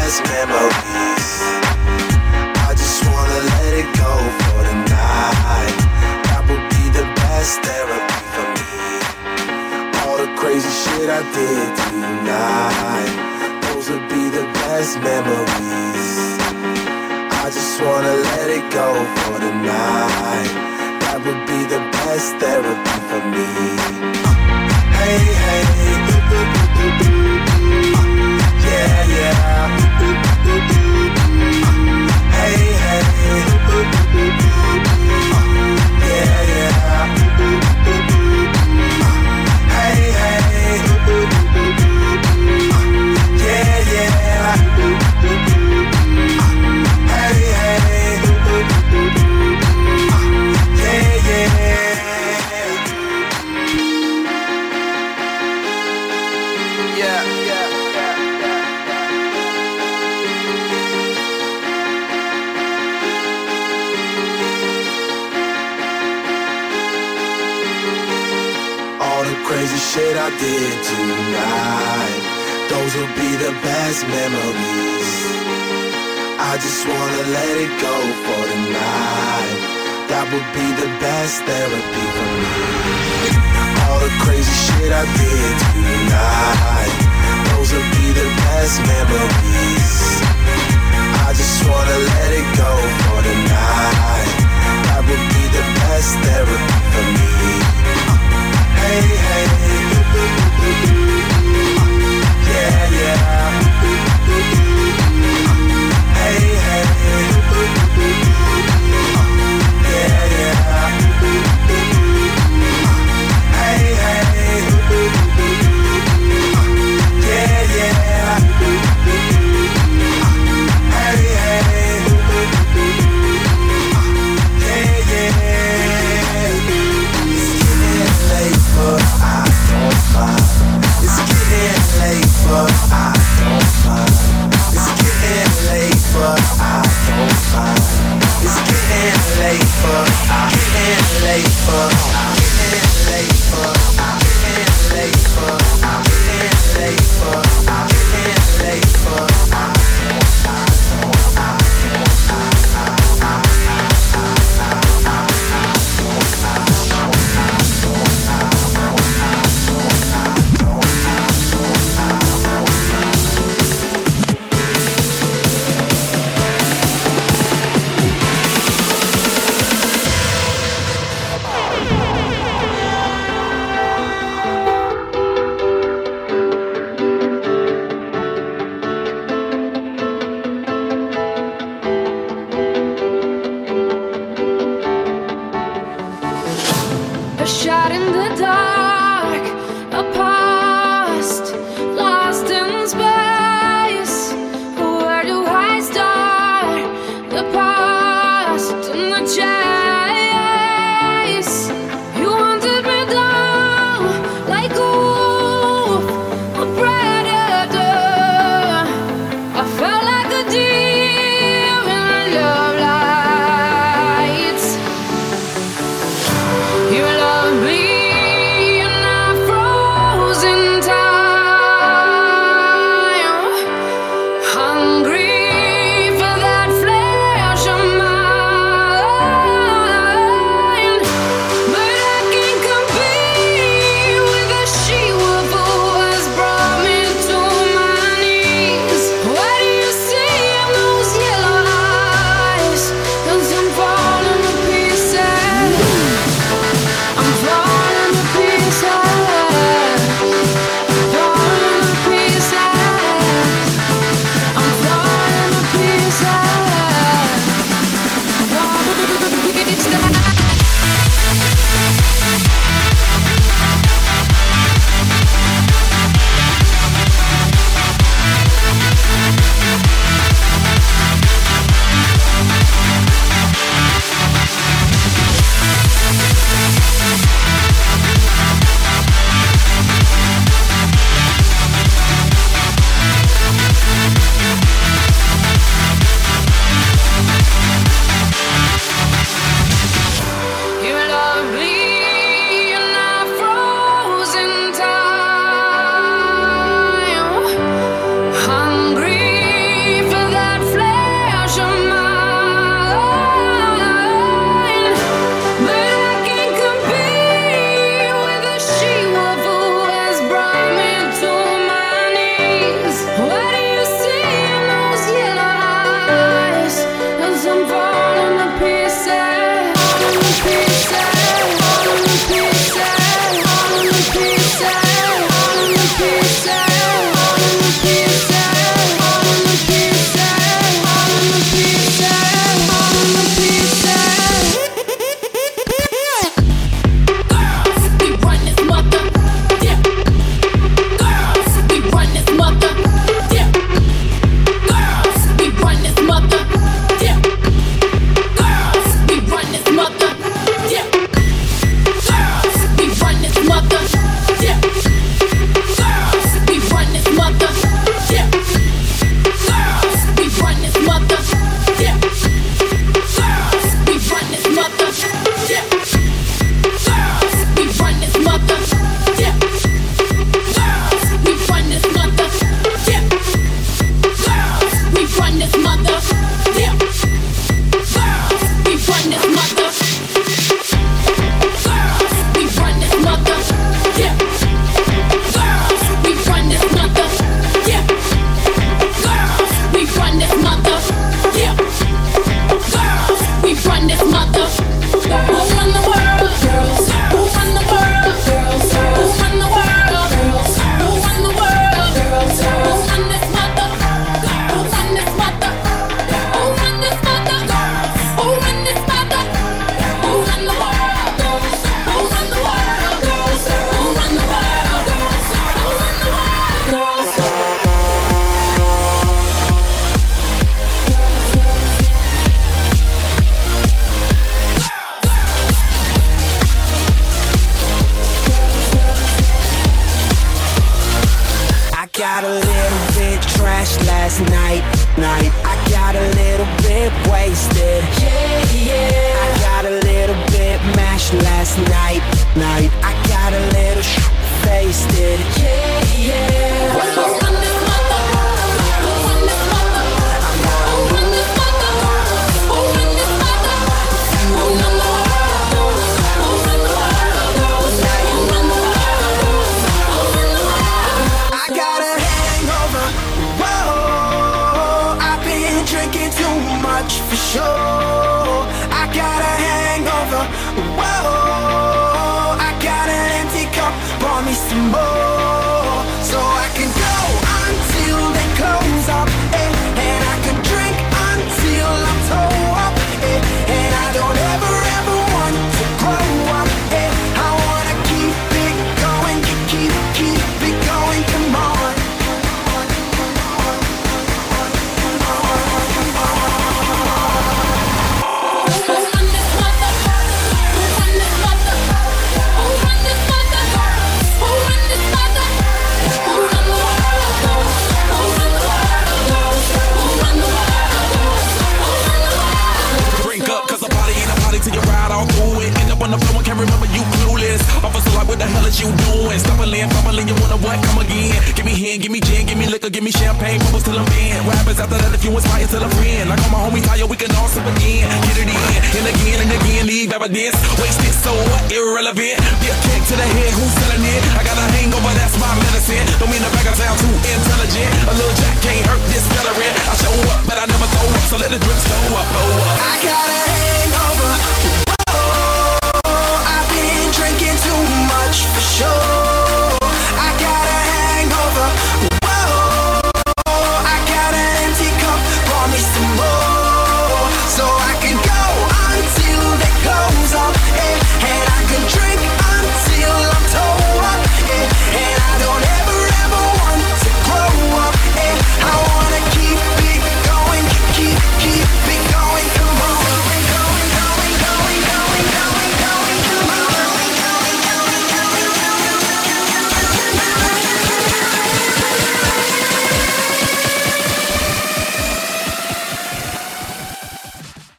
best memories. I just wanna let it go for the night. That would be the best therapy for me. All the crazy shit I did tonight, those would be the best memories. I just wanna let it go for the night. That would be the best therapy for me. Hey, hey, yeah, yeah. Hey, hey, yeah, yeah. Hey, hey, yeah, yeah. Hey, hey, yeah, yeah. Yeah, yeah, yeah, yeah. All the crazy shit I did tonight, those will be the best memories. I just wanna let it go for the night. That would be the best therapy for me. All the crazy shit I did tonight, those will be the best memories. I just wanna let it go for the night. That would be the best therapy for me. Hey, hey, yeah, yeah. Hey, hey, yeah, yeah. Hey, hey, got a little bit trashed last night. I got a little bit wasted. I got a little bit mashed last night. I got a little faced it. For sure, I got a hangover. Whoa, I got an empty cup. Pour me some more, so I can go until they close up, and I can drink until I'm toe up, and I don't ever want to grow up. I wanna keep it going, keep it going. Come on. On the floor and can't remember you clueless. Officer like, what the hell is you doing? Stumbling, you wanna what? Come again. Give me hand, give me gin, give me liquor, give me champagne, bubbles till I'm in. What happens after that if you inspire till a friend? Like all my homies higher, we can all sip again. Get it in, and again, leave evidence. Wasted, so what? Irrelevant. Be a kick to the head, who's selling it? I got a hangover, that's my medicine. Don't mean to back up down too